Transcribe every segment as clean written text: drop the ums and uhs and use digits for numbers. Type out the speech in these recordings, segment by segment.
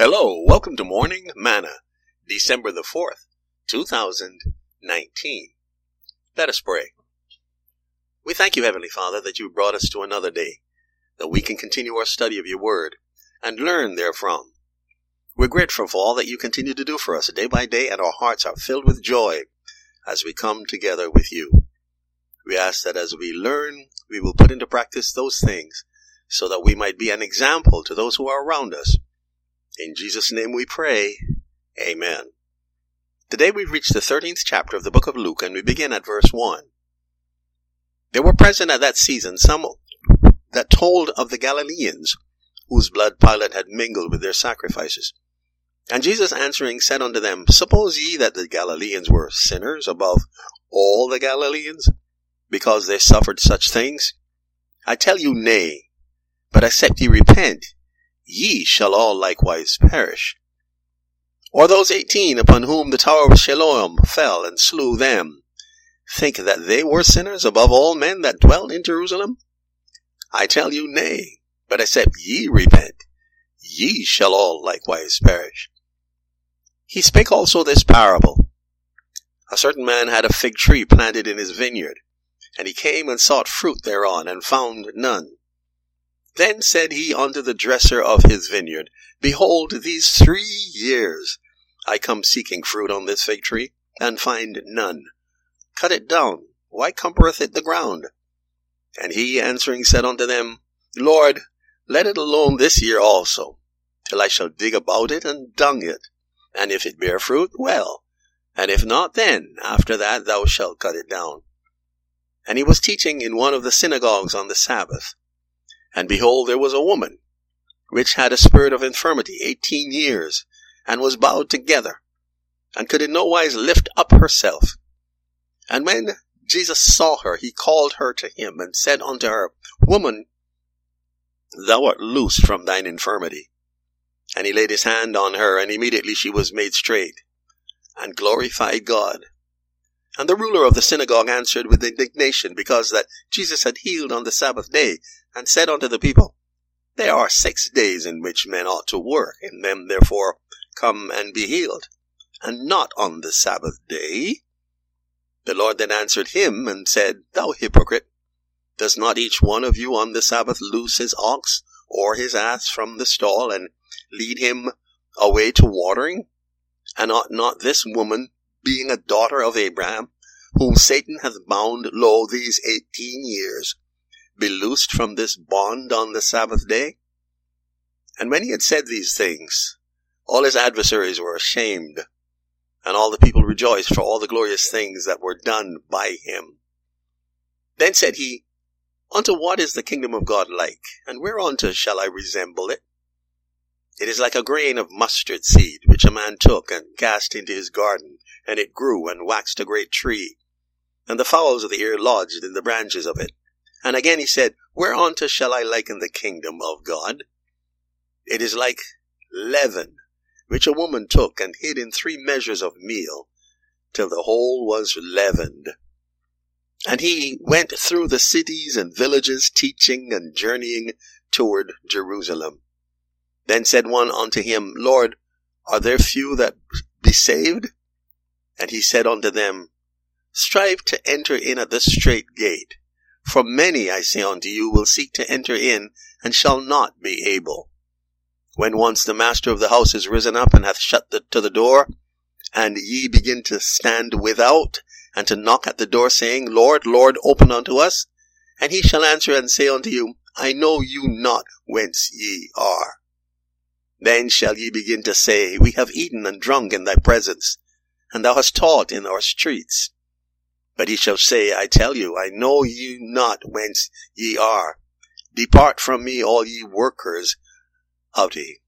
Hello, welcome to Morning Manna, December the 4th, 2019. Let us pray. We thank you, Heavenly Father, that you brought us to another day, that we can continue our study of your word and learn therefrom. We're grateful for all that you continue to do for us day by day, and our hearts are filled with joy as we come together with you. We ask that as we learn, we will put into practice those things so that we might be an example to those who are around us. In Jesus' name we pray. Amen. Today we've reached the 13th chapter of the book of Luke, and we begin at verse 1. There were present at that season some that told of the Galileans, whose blood Pilate had mingled with their sacrifices. And Jesus answering said unto them, Suppose ye that the Galileans were sinners above all the Galileans, because they suffered such things? I tell you, nay, but except ye repent, ye shall all likewise perish. Or those 18 upon whom the tower of Siloam fell and slew them, think that they were sinners above all men that dwelt in Jerusalem? I tell you, nay, but except ye repent, ye shall all likewise perish. He spake also this parable. A certain man had a fig tree planted in his vineyard, and he came and sought fruit thereon, and found none. Then said he unto the dresser of his vineyard, Behold, these 3 years I come seeking fruit on this fig tree, and find none. Cut it down. Why cumbereth it the ground? And he answering said unto them, Lord, let it alone this year also, till I shall dig about it and dung it. And if it bear fruit, well. And if not, then after that thou shalt cut it down. And he was teaching in one of the synagogues on the Sabbath. And behold, there was a woman, which had a spirit of infirmity 18 years, and was bowed together, and could in no wise lift up herself. And when Jesus saw her, he called her to him, and said unto her, Woman, thou art loosed from thine infirmity. And he laid his hand on her, and immediately she was made straight, and glorified God. And the ruler of the synagogue answered with indignation, because that Jesus had healed on the Sabbath day, and said unto the people, There are 6 days in which men ought to work, in them therefore come and be healed, and not on the Sabbath day. The Lord then answered him, and said, Thou hypocrite, does not each one of you on the Sabbath loose his ox or his ass from the stall, and lead him away to watering? And ought not this woman, being a daughter of Abraham, whom Satan hath bound, lo, these 18 years, be loosed from this bond on the Sabbath day? And when he had said these things, all his adversaries were ashamed, and all the people rejoiced for all the glorious things that were done by him. Then said he, Unto what is the kingdom of God like, and whereunto shall I resemble it? It is like a grain of mustard seed, which a man took and cast into his garden, and it grew and waxed a great tree, and the fowls of the air lodged in the branches of it. And again he said, Whereunto shall I liken the kingdom of God? It is like leaven, which a woman took and hid in 3 measures of meal, till the whole was leavened. And he went through the cities and villages, teaching and journeying toward Jerusalem. Then said one unto him, Lord, are there few that be saved? And he said unto them, Strive to enter in at the strait gate. For many, I say unto you, will seek to enter in, and shall not be able. When once the master of the house is risen up, and hath shut to the door, and ye begin to stand without, and to knock at the door, saying, Lord, Lord, open unto us. And he shall answer and say unto you, I know you not whence ye are. Then shall ye begin to say, We have eaten and drunk in thy presence, and thou hast taught in our streets. But he shall say, I tell you, I know you not whence ye are. Depart from me, all ye workers of iniquity.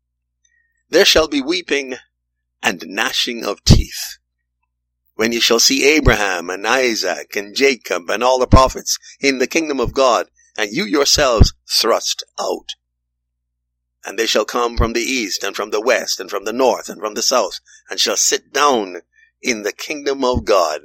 There shall be weeping and gnashing of teeth, when ye shall see Abraham and Isaac and Jacob and all the prophets in the kingdom of God, and you yourselves thrust out. And they shall come from the east, and from the west, and from the north, and from the south, and shall sit down in the kingdom of God.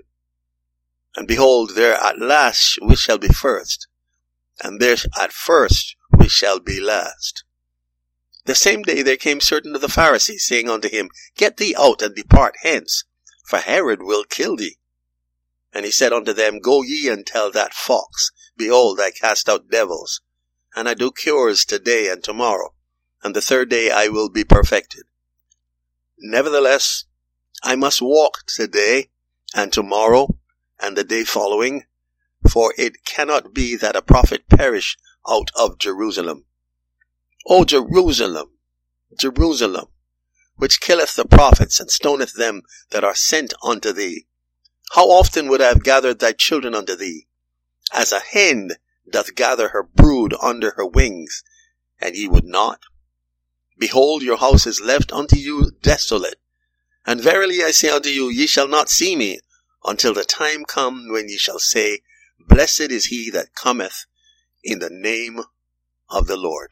And behold, there at last we shall be first, and there at first we shall be last. The same day there came certain of the Pharisees, saying unto him, Get thee out and depart hence, for Herod will kill thee. And he said unto them, Go ye and tell that fox, Behold, I cast out devils, and I do cures today and tomorrow, and the third day I will be perfected. Nevertheless, I must walk today and tomorrow and the day following, for it cannot be that a prophet perish out of Jerusalem. O Jerusalem, Jerusalem, which killeth the prophets and stoneth them that are sent unto thee. How often would I have gathered thy children unto thee, as a hen doth gather her brood under her wings, and ye would not? Behold, your house is left unto you desolate. And verily I say unto you, ye shall not see me, until the time come when ye shall say, Blessed is he that cometh in the name of the Lord.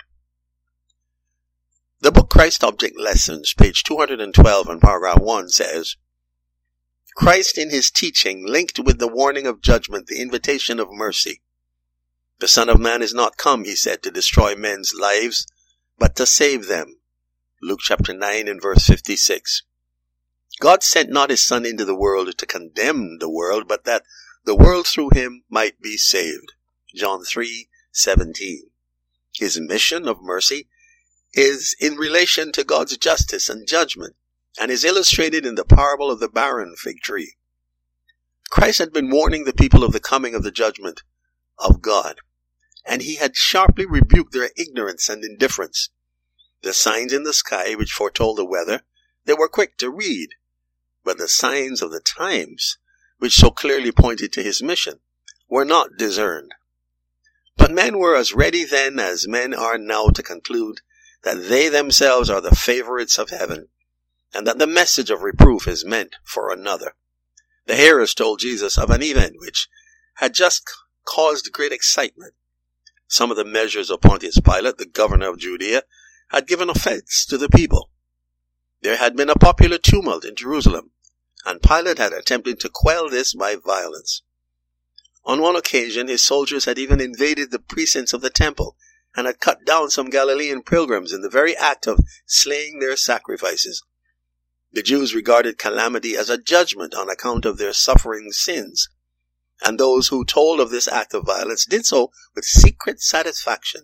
The book Christ Object Lessons, page 212 and paragraph 1 says, Christ in his teaching linked with the warning of judgment the invitation of mercy. The Son of Man is not come, he said, to destroy men's lives, but to save them. Luke chapter 9 and verse 56. God sent not his Son into the world to condemn the world, but that the world through him might be saved. John 3:17. His mission of mercy is in relation to God's justice and judgment, and is illustrated in the parable of the barren fig tree. Christ had been warning the people of the coming of the judgment of God, and he had sharply rebuked their ignorance and indifference. The signs in the sky which foretold the weather, they were quick to read, but the signs of the times, which so clearly pointed to his mission, were not discerned. But men were as ready then as men are now to conclude that they themselves are the favorites of heaven, and that the message of reproof is meant for another. The hearers told Jesus of an event which had just caused great excitement. Some of the measures of Pontius Pilate, the governor of Judea, had given offense to the people. There had been a popular tumult in Jerusalem, and Pilate had attempted to quell this by violence. On one occasion, his soldiers had even invaded the precincts of the temple, and had cut down some Galilean pilgrims in the very act of slaying their sacrifices. The Jews regarded calamity as a judgment on account of their suffering sins, and those who told of this act of violence did so with secret satisfaction.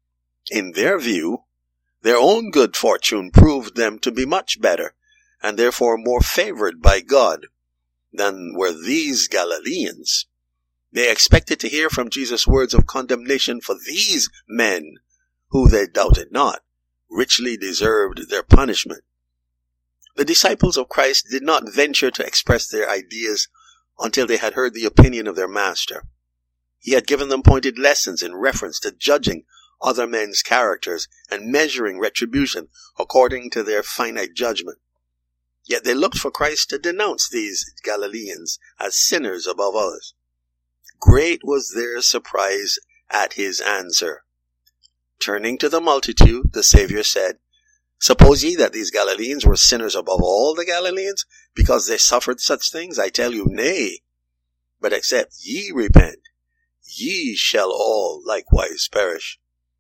In their view, their own good fortune proved them to be much better, and therefore more favored by God, than were these Galileans. They expected to hear from Jesus words of condemnation for these men, who they doubted not, richly deserved their punishment. The disciples of Christ did not venture to express their ideas until they had heard the opinion of their master. He had given them pointed lessons in reference to judging other men's characters and measuring retribution according to their finite judgment. Yet they looked for Christ to denounce these Galileans as sinners above others. Great was their surprise at his answer. Turning to the multitude, the Savior said, Suppose ye that these Galileans were sinners above all the Galileans, because they suffered such things? I tell you, nay. But except ye repent, ye shall all likewise perish.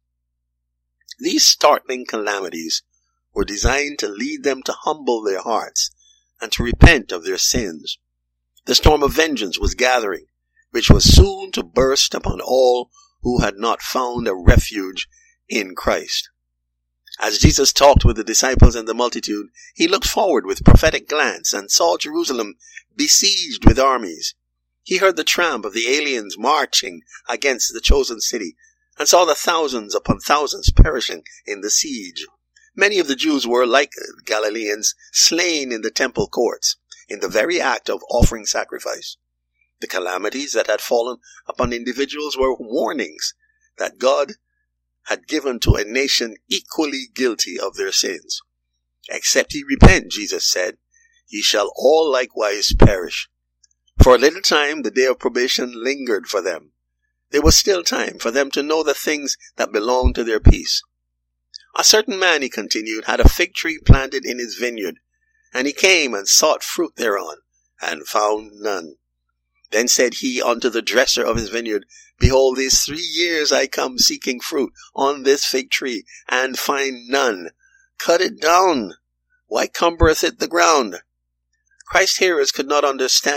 These startling calamities were designed to lead them to humble their hearts and to repent of their sins. The storm of vengeance was gathering, which was soon to burst upon all who had not found a refuge in Christ. As Jesus talked with the disciples and the multitude, he looked forward with prophetic glance and saw Jerusalem besieged with armies. He heard the tramp of the aliens marching against the chosen city, and saw the thousands upon thousands perishing in the siege. Many of the Jews were, like Galileans, slain in the temple courts, in the very act of offering sacrifice. The calamities that had fallen upon individuals were warnings that God had given to a nation equally guilty of their sins. Except ye repent, Jesus said, ye shall all likewise perish. For a little time the day of probation lingered for them. There was still time for them to know the things that belonged to their peace. A certain man, he continued, had a fig tree planted in his vineyard, and he came and sought fruit thereon, and found none. Then said he unto the dresser of his vineyard, Behold, these 3 years I come seeking fruit on this fig tree, and find none. cut it down. Why cumbereth it the ground? Christ's hearers could not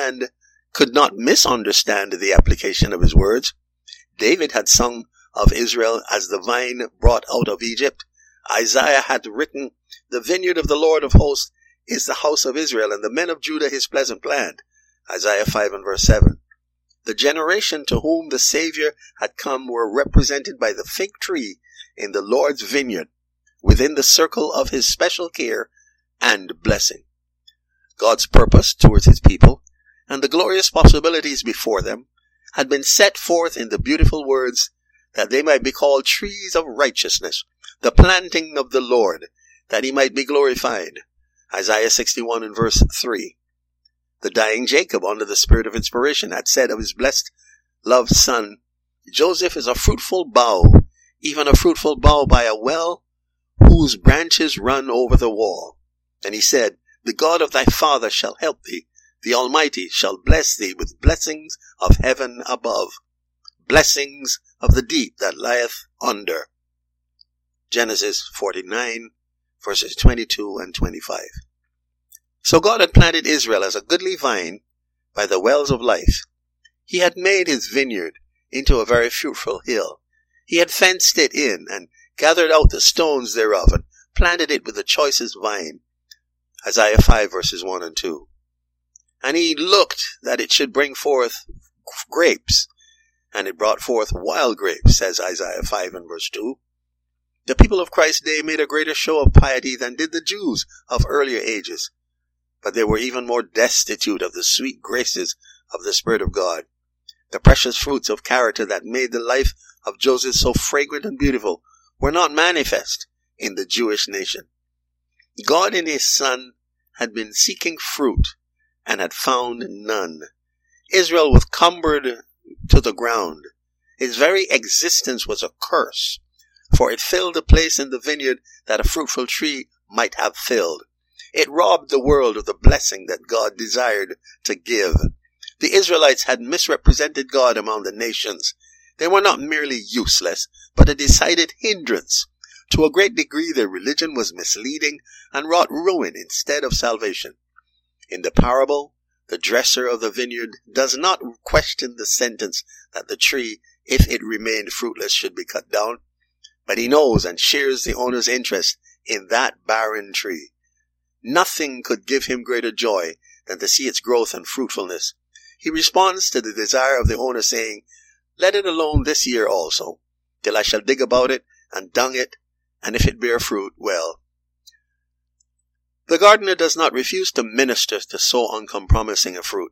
misunderstand the application of his words. David had sung of Israel as the vine brought out of Egypt. Isaiah had written, the vineyard of the Lord of hosts is the house of Israel, and the men of Judah his pleasant plant. Isaiah 5 and verse 7. The generation to whom the Savior had come were represented by the fig tree in the Lord's vineyard, within the circle of his special care and blessing. God's purpose towards his people and the glorious possibilities before them had been set forth in the beautiful words that they might be called trees of righteousness, the planting of the Lord, that he might be glorified. Isaiah 61 and verse 3. The dying Jacob, under the spirit of inspiration, had said of his blessed, loved son, Joseph is a fruitful bough, even a fruitful bough by a well, whose branches run over the wall. And he said, the God of thy father shall help thee. The Almighty shall bless thee with blessings of heaven above, blessings of the deep that lieth under. Genesis 49, verses 22 and 25. So God had planted Israel as a goodly vine by the wells of life. He had made his vineyard into a very fruitful hill. He had fenced it in and gathered out the stones thereof and planted it with the choicest vine. Isaiah 5 verses 1 and 2. And he looked that it should bring forth grapes, and it brought forth wild grapes, says Isaiah 5 and verse 2. The people of Christ's day made a greater show of piety than did the Jews of earlier ages, but they were even more destitute of the sweet graces of the Spirit of God. The precious fruits of character that made the life of Joseph so fragrant and beautiful were not manifest in the Jewish nation. God in his Son had been seeking fruit and had found none. Israel was cumbered to the ground. His very existence was a curse, for it filled a place in the vineyard that a fruitful tree might have filled. It robbed the world of the blessing that God desired to give. The Israelites had misrepresented God among the nations. They were not merely useless, but a decided hindrance. To a great degree, their religion was misleading and wrought ruin instead of salvation. In the parable, the dresser of the vineyard does not question the sentence that the tree, if it remained fruitless, should be cut down, but he knows and shares the owner's interest in that barren tree. Nothing could give him greater joy than to see its growth and fruitfulness. He responds to the desire of the owner, saying, let it alone this year also, till I shall dig about it and dung it, and if it bear fruit, well. The gardener does not refuse to minister to so uncompromising a fruit.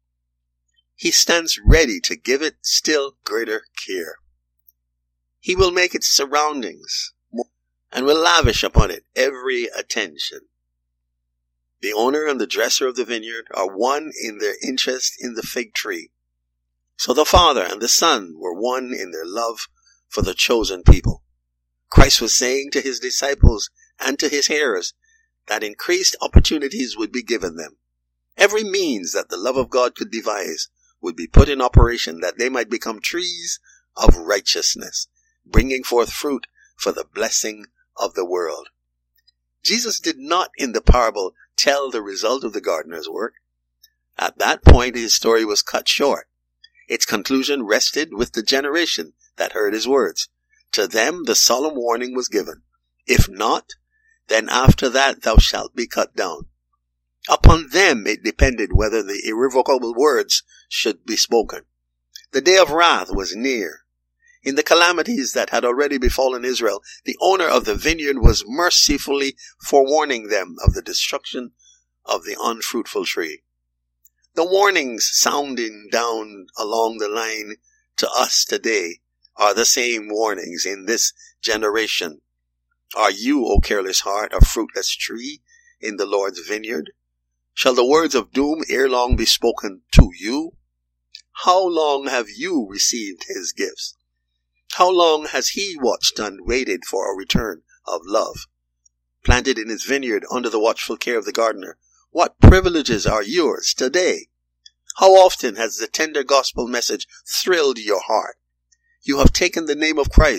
He stands ready to give it still greater care. He will make its surroundings and will lavish upon it every attention. The owner and the dresser of the vineyard are one in their interest in the fig tree. So the Father and the Son were one in their love for the chosen people. Christ was saying to his disciples and to his hearers that increased opportunities would be given them. Every means that the love of God could devise would be put in operation that they might become trees of righteousness, bringing forth fruit for the blessing of the world. Jesus did not in the parable tell the result of the gardener's work. At that point, his story was cut short. Its conclusion rested with the generation that heard his words. To them the solemn warning was given, if not, then after that thou shalt be cut down. Upon them it depended whether the irrevocable words should be spoken. The day of wrath was near. In the calamities that had already befallen Israel, the owner of the vineyard was mercifully forewarning them of the destruction of the unfruitful tree. The warnings sounding down along the line to us today are the same warnings in this generation. Are you, O careless heart, a fruitless tree in the Lord's vineyard? Shall the words of doom ere long be spoken to you? How long have you received his gifts? How long has he watched and waited for a return of love? Planted in his vineyard under the watchful care of the gardener, what privileges are yours today? How often has the tender gospel message thrilled your heart? You have taken the name of Christ.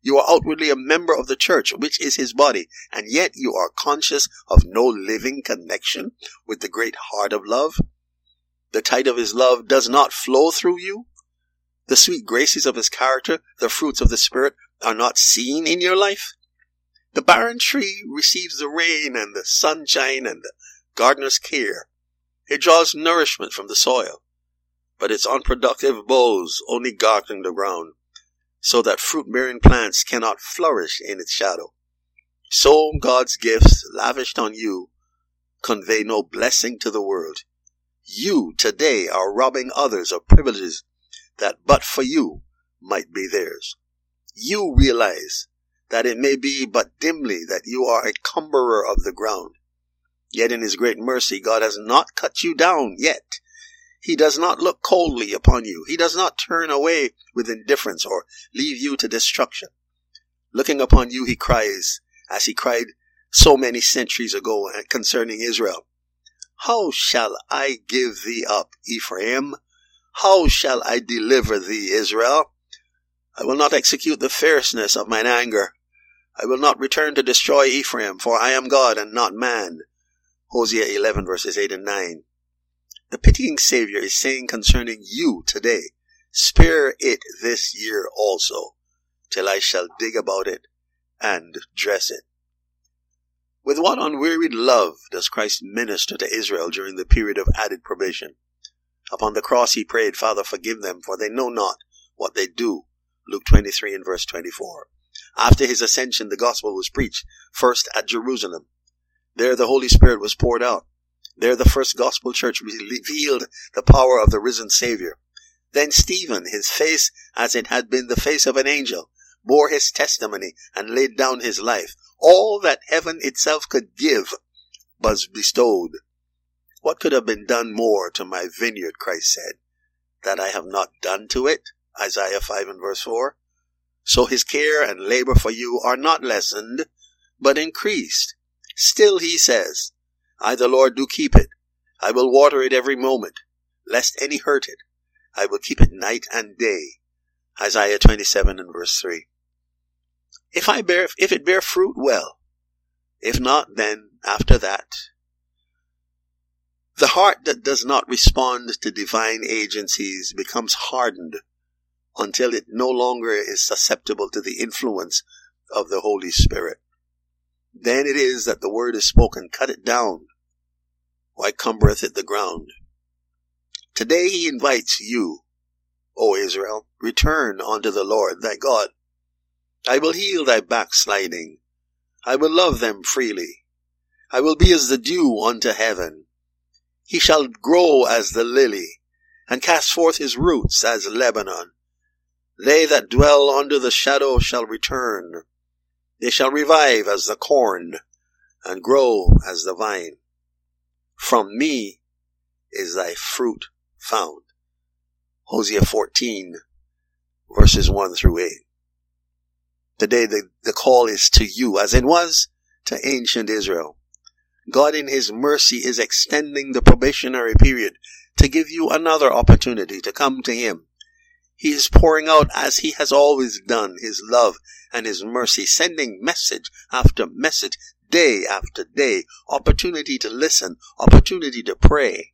You are outwardly a member of the church, which is his body, and yet you are conscious of no living connection with the great heart of love. The tide of his love does not flow through you. The sweet graces of his character, the fruits of the Spirit, are not seen in your life. The barren tree receives the rain and the sunshine and the gardener's care. It draws nourishment from the soil, but its unproductive boughs only darken the ground, so that fruit-bearing plants cannot flourish in its shadow. So God's gifts, lavished on you, convey no blessing to the world. You today are robbing others of privileges that but for you might be theirs. You realize that it may be but dimly that you are a cumberer of the ground. Yet in his great mercy, God has not cut you down yet. He does not look coldly upon you. He does not turn away with indifference or leave you to destruction. Looking upon you, he cries, as he cried so many centuries ago concerning Israel, "How shall I give thee up, Ephraim? How shall I deliver thee, Israel? I will not execute the fierceness of mine anger. I will not return to destroy Ephraim, for I am God and not man." Hosea 11 verses 8 and 9. The pitying Savior is saying concerning you today, spare it this year also, till I shall dig about it and dress it. With what unwearied love does Christ minister to Israel during the period of added probation? Upon the cross he prayed, "Father, forgive them, for they know not what they do." Luke 23 and verse 24. After his ascension, the gospel was preached, first at Jerusalem. There the Holy Spirit was poured out. There the first gospel church revealed the power of the risen Savior. Then Stephen, his face as it had been the face of an angel, bore his testimony and laid down his life. All that heaven itself could give was bestowed. What could have been done more to my vineyard, Christ said, that I have not done to it? Isaiah 5 and verse 4. So his care and labor for you are not lessened, but increased. Still he says, "I the Lord do keep it. I will water it every moment, lest any hurt it. I will keep it night and day." Isaiah 27 and verse 3. If it bear fruit, well. If not, then after that. The heart that does not respond to divine agencies becomes hardened until it no longer is susceptible to the influence of the Holy Spirit. Then it is that the word is spoken, "Cut it down. Why cumbereth it the ground?" Today he invites you, O Israel, return unto the Lord thy God. I will heal thy backsliding. I will love them freely. I will be as the dew unto heaven. He shall grow as the lily, and cast forth his roots as Lebanon. They that dwell under the shadow shall return. They shall revive as the corn, and grow as the vine. From me is thy fruit found. Hosea 14, verses 1 through 8. Today the call is to you, as it was to ancient Israel. God in his mercy is extending the probationary period to give you another opportunity to come to him. He is pouring out, as he has always done, his love and his mercy, sending message after message, day after day, opportunity to listen, opportunity to pray.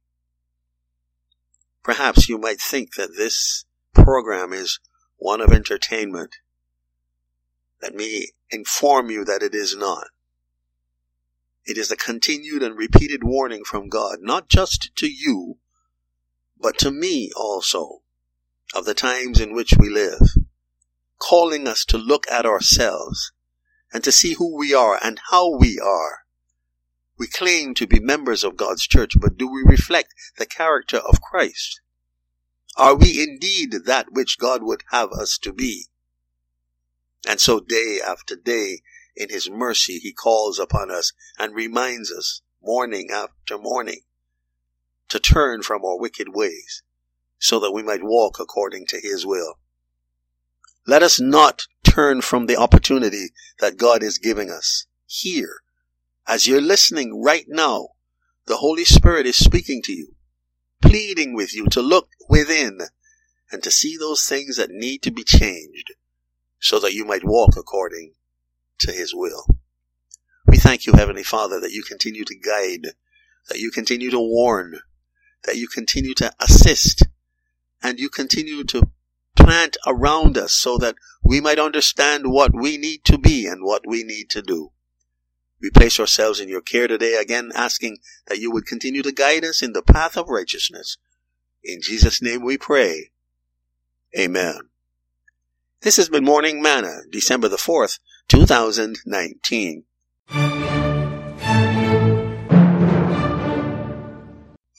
Perhaps you might think that this program is one of entertainment. Let me inform you that it is not. It is a continued and repeated warning from God, not just to you, but to me also, of the times in which we live, calling us to look at ourselves and to see who we are and how we are. We claim to be members of God's church, but do we reflect the character of Christ? Are we indeed that which God would have us to be? And so day after day, in his mercy, he calls upon us and reminds us, morning after morning, to turn from our wicked ways, so that we might walk according to his will. Let us not turn from the opportunity that God is giving us. Here, as you're listening right now, the Holy Spirit is speaking to you, pleading with you to look within and to see those things that need to be changed, so that you might walk according to his will. We thank you, Heavenly Father, that you continue to guide, that you continue to warn, that you continue to assist, and you continue to plant around us so that we might understand what we need to be and what we need to do. We place ourselves in your care today, again asking that you would continue to guide us in the path of righteousness. In Jesus' name we pray. Amen. This has been Morning Manna, December the 4th, 2019.